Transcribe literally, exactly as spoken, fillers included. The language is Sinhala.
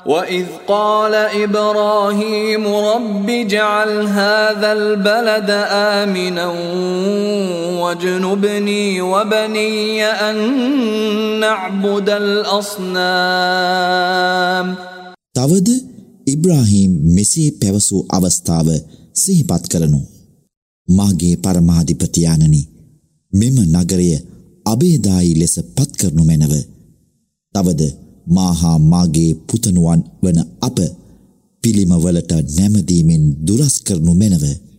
وَإِذْ قَالَ إِبْرَاهِيمُ رَبِّ اجْعَلْ هَذَا الْبَلَدَ آمِنًا وَاجْنُبْنِي وَبَنِيَّ أَن نَّعْبُدَ الْأَصْنَامَ. තවද ඉබ්‍රාහීම් මෙසේ පැවසූ අවස්ථාව සිහිපත් කරනු. මාගේ පරමාධිපති ආනනි, මෙම නගරය අබේදායි ලෙස පත් කරනු මැනව. තවද මාහා මාගේ පුතණුවන් වන අප පිළිමවලට නැමදීමෙන් දුරස් කරනු මැනව.